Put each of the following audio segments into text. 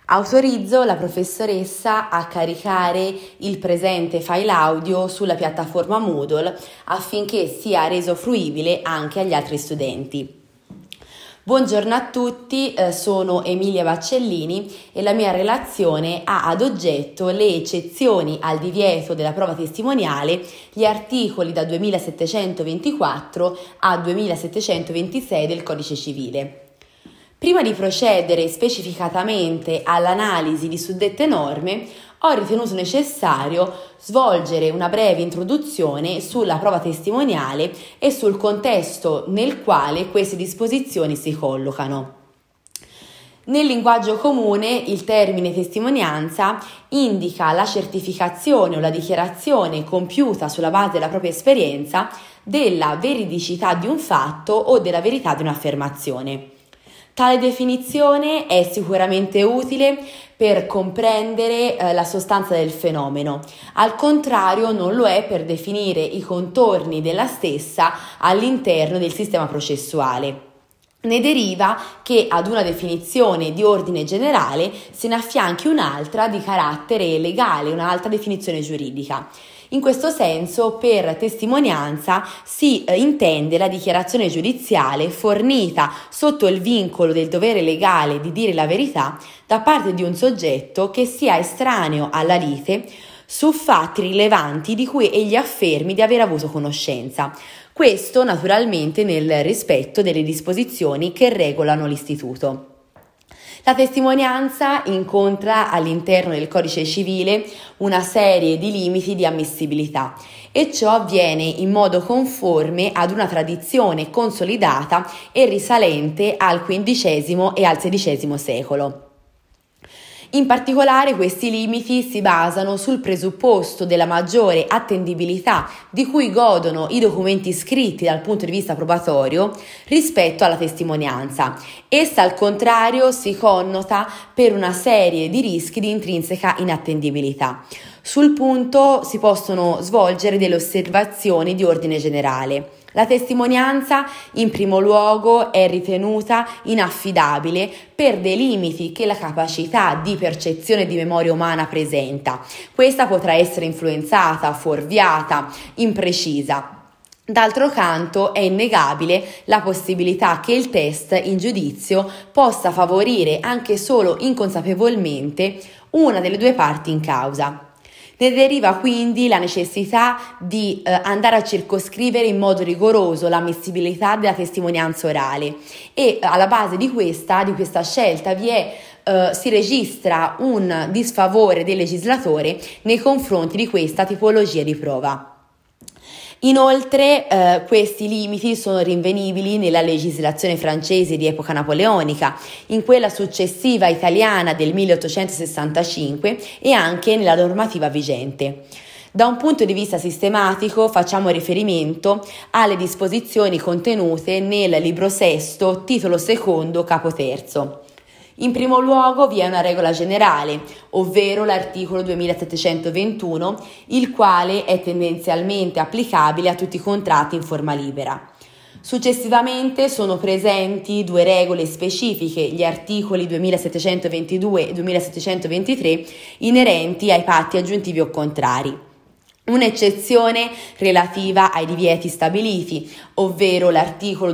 Autorizzo la professoressa a caricare il presente file audio sulla piattaforma Moodle affinché sia reso fruibile anche agli altri studenti. Buongiorno a tutti, sono Emilia Baccellini e la mia relazione ha ad oggetto le eccezioni al divieto della prova testimoniale, gli articoli da 2724 a 2726 del Codice Civile. Prima di procedere specificatamente all'analisi di suddette norme, ho ritenuto necessario svolgere una breve introduzione sulla prova testimoniale e sul contesto nel quale queste disposizioni si collocano. Nel linguaggio comune il termine testimonianza indica la certificazione o la dichiarazione compiuta sulla base della propria esperienza della veridicità di un fatto o della verità di un'affermazione. Tale definizione è sicuramente utile per comprendere la sostanza del fenomeno, al contrario non lo è per definire i contorni della stessa all'interno del sistema processuale. Ne deriva che ad una definizione di ordine generale se ne affianchi un'altra di carattere legale, un'altra definizione giuridica. In questo senso, per testimonianza si intende la dichiarazione giudiziale fornita sotto il vincolo del dovere legale di dire la verità da parte di un soggetto che sia estraneo alla lite su fatti rilevanti di cui egli affermi di aver avuto conoscenza. Questo naturalmente nel rispetto delle disposizioni che regolano l'istituto. La testimonianza incontra all'interno del Codice Civile una serie di limiti di ammissibilità e ciò avviene in modo conforme ad una tradizione consolidata e risalente al XV e al XVI secolo. In particolare questi limiti si basano sul presupposto della maggiore attendibilità di cui godono i documenti scritti dal punto di vista probatorio rispetto alla testimonianza. Essa al contrario si connota per una serie di rischi di intrinseca inattendibilità. Sul punto si possono svolgere delle osservazioni di ordine generale. La testimonianza, in primo luogo, è ritenuta inaffidabile per dei limiti che la capacità di percezione di memoria umana presenta. Questa potrà essere influenzata, fuorviata, imprecisa. D'altro canto è innegabile la possibilità che il test in giudizio possa favorire anche solo inconsapevolmente una delle due parti in causa. Ne deriva quindi la necessità di andare a circoscrivere in modo rigoroso l'ammissibilità della testimonianza orale e alla base di questa scelta si registra un disfavore del legislatore nei confronti di questa tipologia di prova. Inoltre questi limiti sono rinvenibili nella legislazione francese di epoca napoleonica, in quella successiva italiana del 1865 e anche nella normativa vigente. Da un punto di vista sistematico facciamo riferimento alle disposizioni contenute nel libro sesto, titolo secondo, capo terzo. In primo luogo vi è una regola generale, ovvero l'articolo 2721, il quale è tendenzialmente applicabile a tutti i contratti in forma libera. Successivamente sono presenti due regole specifiche, gli articoli 2722 e 2723, inerenti ai patti aggiuntivi o contrari. Un'eccezione relativa ai divieti stabiliti, ovvero l'articolo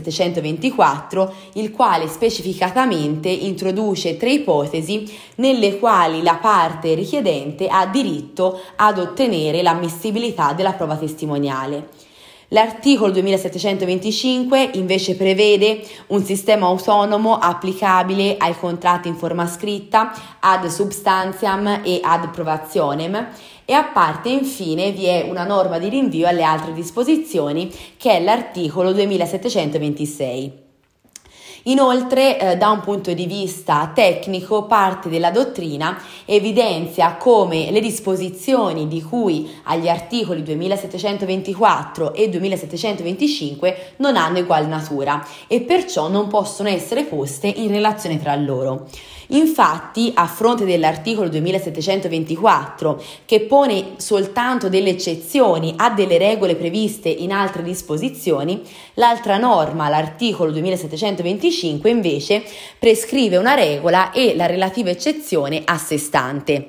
2724, il quale specificatamente introduce 3 ipotesi nelle quali la parte richiedente ha diritto ad ottenere l'ammissibilità della prova testimoniale. L'articolo 2725 invece prevede un sistema autonomo applicabile ai contratti in forma scritta ad substantiam e ad probationem e a parte infine vi è una norma di rinvio alle altre disposizioni che è l'articolo 2726. Inoltre, da un punto di vista tecnico, parte della dottrina evidenzia come le disposizioni di cui agli articoli 2724 e 2725 non hanno ugual natura e perciò non possono essere poste in relazione tra loro. Infatti, a fronte dell'articolo 2724, che pone soltanto delle eccezioni a delle regole previste in altre disposizioni, l'altra norma, l'articolo 2725, invece prescrive una regola e la relativa eccezione a sé stante.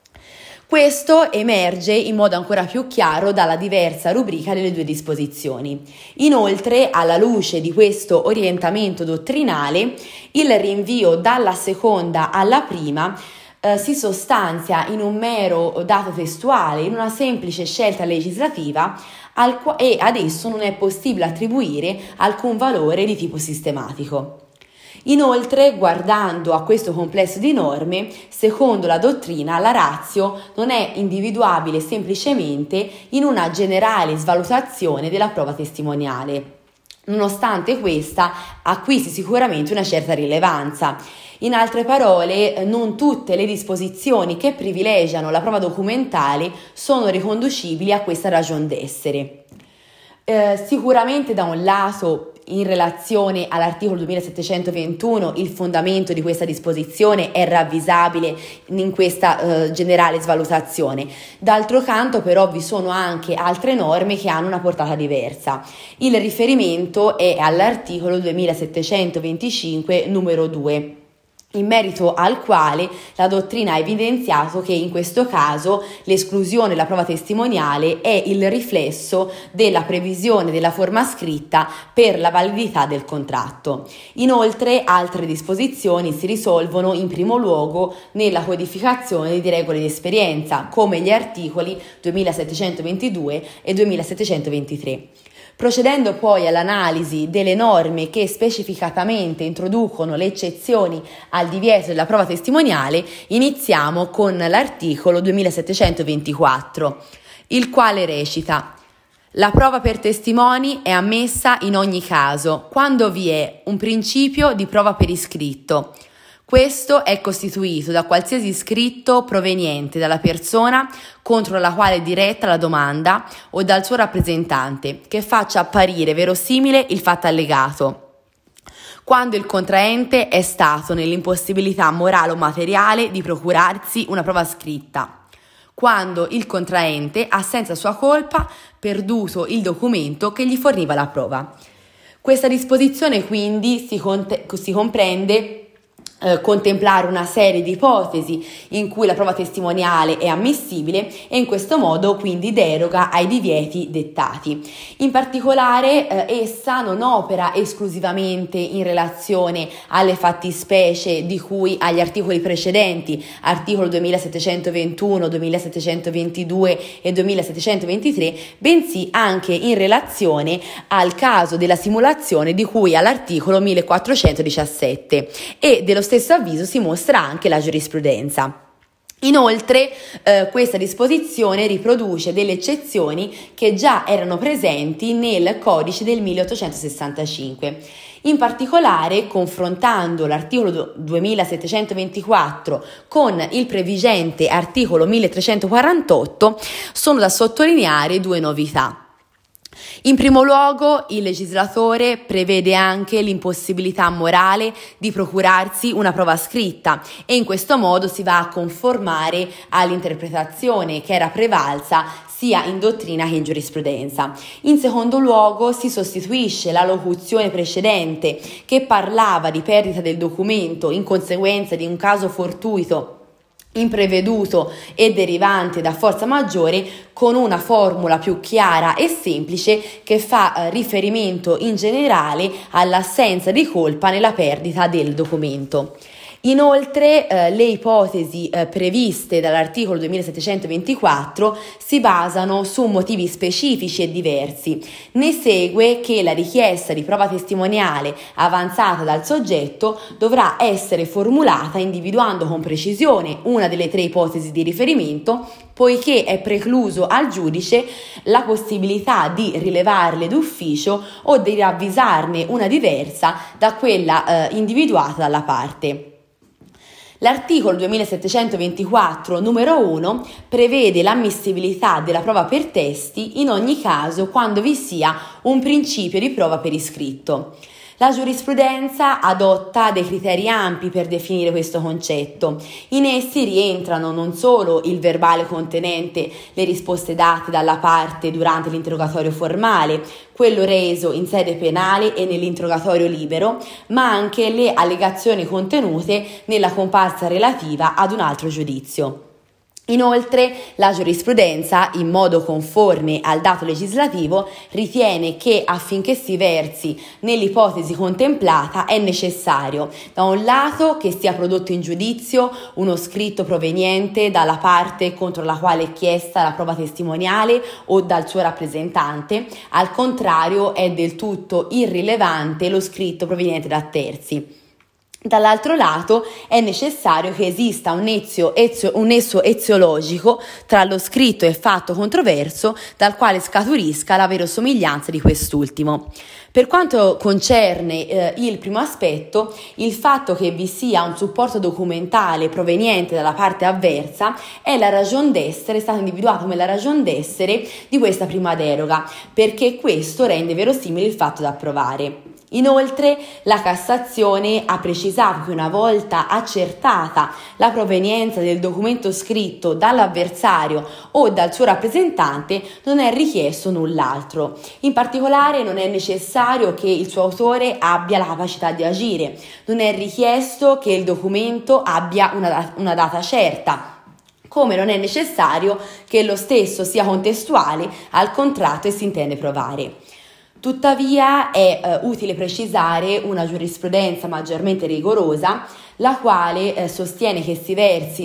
Questo emerge in modo ancora più chiaro dalla diversa rubrica delle due disposizioni. Inoltre, alla luce di questo orientamento dottrinale, il rinvio dalla seconda alla prima si sostanzia in un mero dato testuale, in una semplice scelta legislativa e ad esso non è possibile attribuire alcun valore di tipo sistematico. Inoltre, guardando a questo complesso di norme, secondo la dottrina, la ratio non è individuabile semplicemente in una generale svalutazione della prova testimoniale. Nonostante questa acquisti sicuramente una certa rilevanza. In altre parole, non tutte le disposizioni che privilegiano la prova documentale sono riconducibili a questa ragion d'essere. Sicuramente da un lato, in relazione all'articolo 2721, il fondamento di questa disposizione è ravvisabile in questa generale svalutazione. D'altro canto però vi sono anche altre norme che hanno una portata diversa. Il riferimento è all'articolo 2725 numero 2. In merito al quale la dottrina ha evidenziato che in questo caso l'esclusione della prova testimoniale è il riflesso della previsione della forma scritta per la validità del contratto. Inoltre altre disposizioni si risolvono in primo luogo nella codificazione di regole di esperienza, come gli articoli 2722 e 2723. Procedendo poi all'analisi delle norme che specificatamente introducono le eccezioni al divieto della prova testimoniale, iniziamo con l'articolo 2724, il quale recita: la prova per testimoni è ammessa in ogni caso quando vi è un principio di prova per iscritto. Questo è costituito da qualsiasi scritto proveniente dalla persona contro la quale è diretta la domanda o dal suo rappresentante che faccia apparire verosimile il fatto allegato, quando il contraente è stato nell'impossibilità morale o materiale di procurarsi una prova scritta, quando il contraente ha senza sua colpa perduto il documento che gli forniva la prova. Questa disposizione quindi si comprende contemplare una serie di ipotesi in cui la prova testimoniale è ammissibile e in questo modo quindi deroga ai divieti dettati. In particolare essa non opera esclusivamente in relazione alle fattispecie di cui agli articoli precedenti, articolo 2721, 2722 e 2723, bensì anche in relazione al caso della simulazione di cui all'articolo 1417 e dello stesso avviso si mostra anche la giurisprudenza. Inoltre questa disposizione riproduce delle eccezioni che già erano presenti nel codice del 1865. In particolare, confrontando l'articolo 2724 con il previgente articolo 1348, sono da sottolineare due novità. In primo luogo, il legislatore prevede anche l'impossibilità morale di procurarsi una prova scritta e in questo modo si va a conformare all'interpretazione che era prevalsa sia in dottrina che in giurisprudenza. In secondo luogo, si sostituisce la locuzione precedente che parlava di perdita del documento in conseguenza di un caso fortuito, impreveduto e derivante da forza maggiore con una formula più chiara e semplice che fa riferimento in generale all'assenza di colpa nella perdita del documento. Inoltre le ipotesi previste dall'articolo 2724 si basano su motivi specifici e diversi. Ne segue che la richiesta di prova testimoniale avanzata dal soggetto dovrà essere formulata individuando con precisione una delle tre ipotesi di riferimento, poiché è precluso al giudice la possibilità di rilevarle d'ufficio o di ravvisarne una diversa da quella individuata dalla parte. L'articolo 2724 numero 1 prevede l'ammissibilità della prova per testi in ogni caso quando vi sia un principio di prova per iscritto. La giurisprudenza adotta dei criteri ampi per definire questo concetto. In essi rientrano non solo il verbale contenente le risposte date dalla parte durante l'interrogatorio formale, quello reso in sede penale e nell'interrogatorio libero, ma anche le allegazioni contenute nella comparsa relativa ad un altro giudizio. Inoltre, la giurisprudenza, in modo conforme al dato legislativo, ritiene che affinché si versi nell'ipotesi contemplata è necessario, da un lato, che sia prodotto in giudizio uno scritto proveniente dalla parte contro la quale è chiesta la prova testimoniale o dal suo rappresentante, al contrario è del tutto irrilevante lo scritto proveniente da terzi. Dall'altro lato è necessario che esista un nesso eziologico tra lo scritto e il fatto controverso dal quale scaturisca la verosomiglianza di quest'ultimo. Per quanto concerne il primo aspetto, il fatto che vi sia un supporto documentale proveniente dalla parte avversa è la ragion d'essere, è stato individuato come la ragion d'essere di questa prima deroga, perché questo rende verosimile il fatto da approvare. Inoltre, la Cassazione ha precisato che una volta accertata la provenienza del documento scritto dall'avversario o dal suo rappresentante, non è richiesto null'altro. In particolare, non è necessario che il suo autore abbia la capacità di agire, non è richiesto che il documento abbia una data certa, come non è necessario che lo stesso sia contestuale al contratto che si intende provare. Tuttavia è utile precisare una giurisprudenza maggiormente rigorosa, la quale sostiene che si versi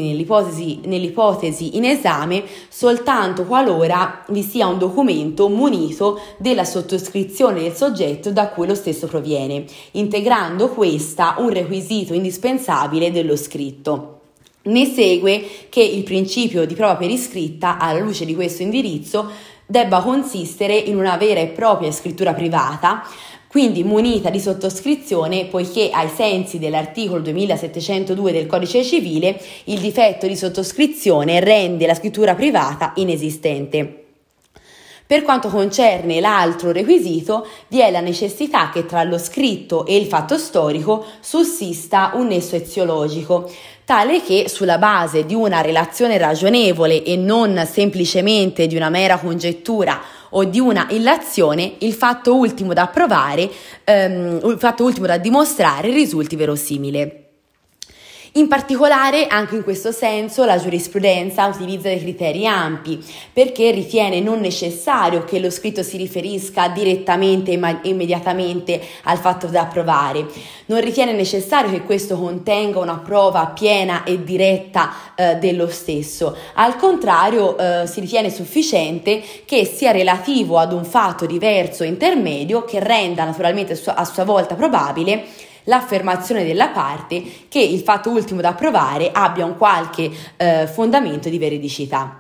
nell'ipotesi in esame soltanto qualora vi sia un documento munito della sottoscrizione del soggetto da cui lo stesso proviene, integrando questa un requisito indispensabile dello scritto. Ne segue che il principio di prova per iscritta, alla luce di questo indirizzo, debba consistere in una vera e propria scrittura privata, quindi munita di sottoscrizione, poiché ai sensi dell'articolo 2702 del Codice Civile il difetto di sottoscrizione rende la scrittura privata inesistente. Per quanto concerne l'altro requisito, vi è la necessità che tra lo scritto e il fatto storico sussista un nesso eziologico, tale che sulla base di una relazione ragionevole e non semplicemente di una mera congettura o di una illazione, il fatto ultimo da provare, il fatto ultimo da dimostrare risulti verosimile. In particolare, anche in questo senso, la giurisprudenza utilizza dei criteri ampi, perché ritiene non necessario che lo scritto si riferisca direttamente e immediatamente al fatto da provare. Non ritiene necessario che questo contenga una prova piena e diretta dello stesso. Al contrario, si ritiene sufficiente che sia relativo ad un fatto diverso e intermedio che renda naturalmente a sua volta probabile l'affermazione della parte che il fatto ultimo da provare abbia un qualche fondamento di veridicità.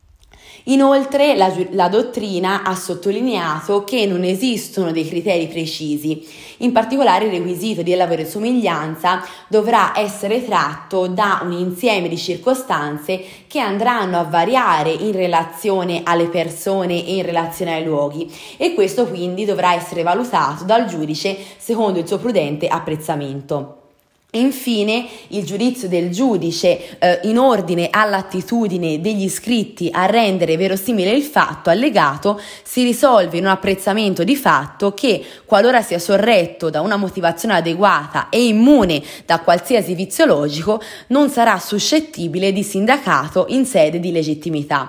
Inoltre la dottrina ha sottolineato che non esistono dei criteri precisi, in particolare il requisito della verosomiglianza dovrà essere tratto da un insieme di circostanze che andranno a variare in relazione alle persone e in relazione ai luoghi, e questo quindi dovrà essere valutato dal giudice secondo il suo prudente apprezzamento. Infine, il giudizio del giudice in ordine all'attitudine degli iscritti a rendere verosimile il fatto allegato si risolve in un apprezzamento di fatto che, qualora sia sorretto da una motivazione adeguata e immune da qualsiasi vizio logico, non sarà suscettibile di sindacato in sede di legittimità.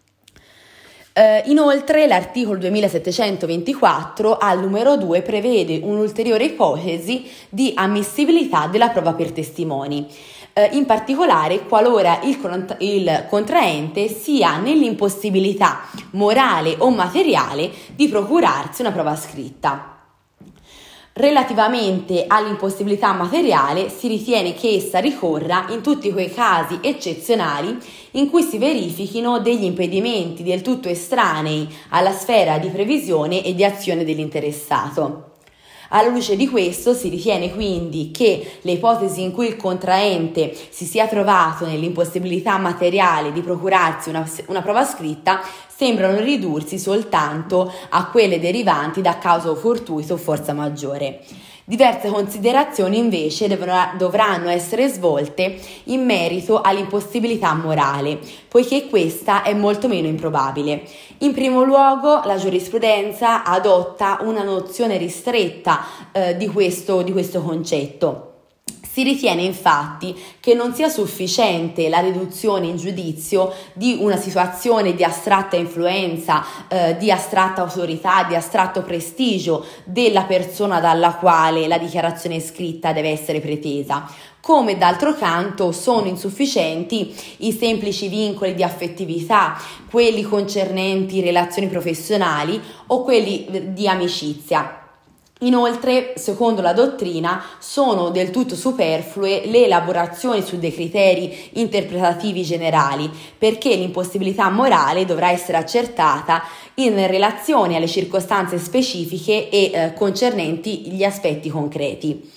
Inoltre l'articolo 2724 al numero 2 prevede un'ulteriore ipotesi di ammissibilità della prova per testimoni, in particolare qualora il contraente sia nell'impossibilità morale o materiale di procurarsi una prova scritta. Relativamente all'impossibilità materiale si ritiene che essa ricorra in tutti quei casi eccezionali in cui si verifichino degli impedimenti del tutto estranei alla sfera di previsione e di azione dell'interessato. Alla luce di questo si ritiene quindi che le ipotesi in cui il contraente si sia trovato nell'impossibilità materiale di procurarsi una prova scritta sembrano ridursi soltanto a quelle derivanti da causa fortuito o forza maggiore. Diverse considerazioni invece dovranno essere svolte in merito all'impossibilità morale, poiché questa è molto meno improbabile. In primo luogo, la giurisprudenza adotta una nozione ristretta di questo concetto. Si ritiene infatti che non sia sufficiente la riduzione in giudizio di una situazione di astratta influenza, di astratta autorità, di astratto prestigio della persona dalla quale la dichiarazione scritta deve essere pretesa, come d'altro canto sono insufficienti i semplici vincoli di affettività, quelli concernenti relazioni professionali o quelli di amicizia. Inoltre, secondo la dottrina, sono del tutto superflue le elaborazioni su dei criteri interpretativi generali, perché l'impossibilità morale dovrà essere accertata in relazione alle circostanze specifiche e concernenti gli aspetti concreti.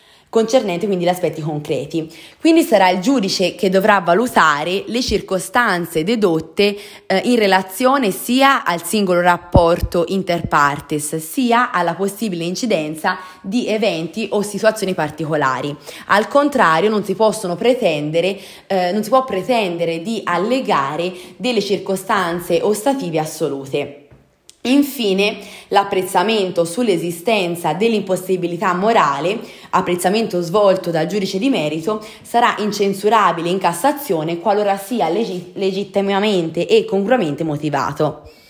Quindi sarà il giudice che dovrà valutare le circostanze dedotte in relazione sia al singolo rapporto inter partes, sia alla possibile incidenza di eventi o situazioni particolari. Al contrario, non si può pretendere di allegare delle circostanze ostative assolute. Infine, l'apprezzamento sull'esistenza dell'impossibilità morale, apprezzamento svolto dal giudice di merito, sarà incensurabile in Cassazione qualora sia legittimamente e congruamente motivato.